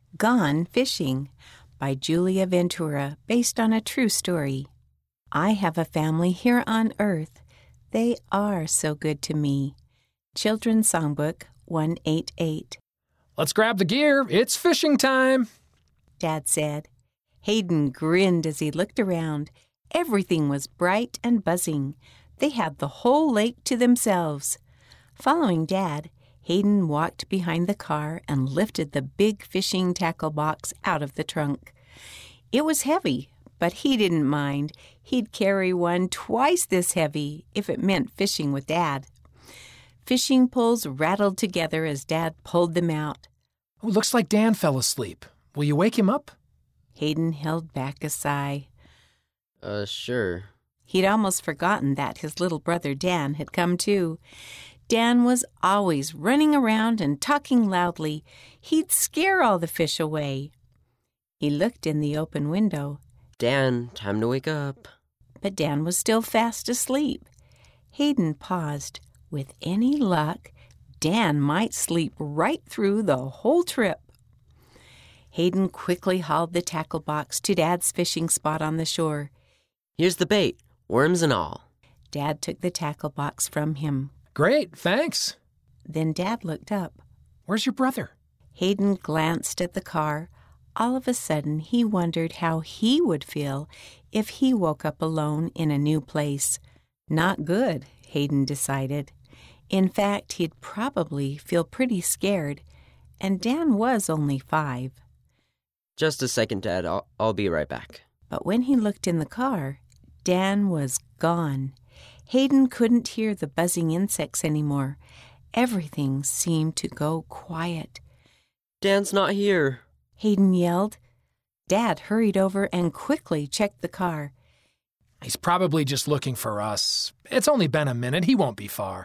Gone Fishing by Julia Ventura, based on a true story. I have a family here on earth. They are so good to me. Children's Songbook 188. Let's grab the gear. It's fishing time, Dad said. Hayden grinned as he looked around. Everything was bright and buzzing. They had the whole lake to themselves. Following Dad, Hayden walked behind the car and lifted the big fishing tackle box out of the trunk. It was heavy, but he didn't mind. He'd carry one twice this heavy if it meant fishing with Dad. Fishing poles rattled together as Dad pulled them out. Oh, looks like Dan fell asleep. Will you wake him up? Hayden held back a sigh. Sure. He'd almost forgotten that his little brother Dan had come too. Dan was always running around and talking loudly. He'd scare all the fish away. He looked in the open window. Dan, time to wake up. But Dan was still fast asleep. Hayden paused. With any luck, Dan might sleep right through the whole trip. Hayden quickly hauled the tackle box to Dad's fishing spot on the shore. Here's the bait, worms and all. Dad took the tackle box from him. Great, thanks. Then Dad looked up. Where's your brother? Hayden glanced at the car. All of a sudden, he wondered how he would feel if he woke up alone in a new place. Not good, Hayden decided. In fact, he'd probably feel pretty scared, and Dan was only 5. Just a second, Dad. I'll be right back. But when he looked in the car, Dan was gone. Hayden couldn't hear the buzzing insects anymore. Everything seemed to go quiet. Dan's not here, Hayden yelled. Dad hurried over and quickly checked the car. He's probably just looking for us. It's only been a minute. He won't be far.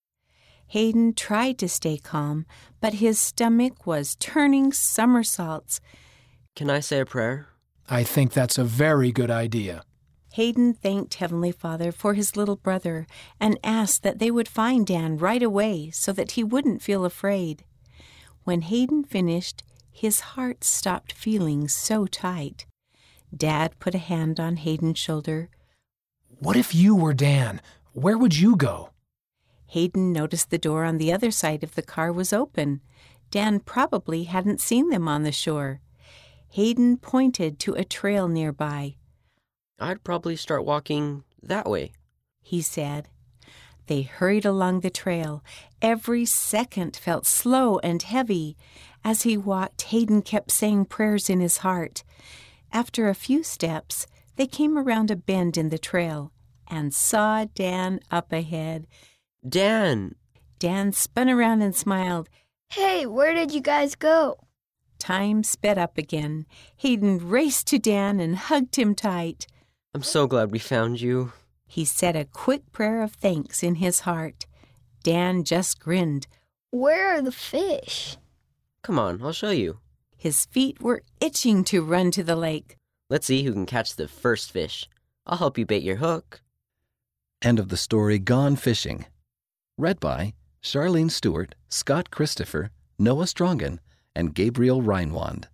Hayden tried to stay calm, but his stomach was turning somersaults. Can I say a prayer? I think that's a very good idea. Hayden thanked Heavenly Father for his little brother and asked that they would find Dan right away so that he wouldn't feel afraid. When Hayden finished, his heart stopped feeling so tight. Dad put a hand on Hayden's shoulder. What if you were Dan? Where would you go? Hayden noticed the door on the other side of the car was open. Dan probably hadn't seen them on the shore. Hayden pointed to a trail nearby. I'd probably start walking that way, he said. They hurried along the trail. Every second felt slow and heavy. As he walked, Hayden kept saying prayers in his heart. After a few steps, they came around a bend in the trail and saw Dan up ahead. Dan! Dan spun around and smiled. Hey, where did you guys go? Time sped up again. Hayden raced to Dan and hugged him tight. I'm so glad we found you. He said a quick prayer of thanks in his heart. Dan just grinned. Where are the fish? Come on, I'll show you. His feet were itching to run to the lake. Let's see who can catch the first fish. I'll help you bait your hook. End of the story Gone Fishing. Read by Charlene Stewart, Scott Christopher, Noah Strongen, and Gabriel Reinwand.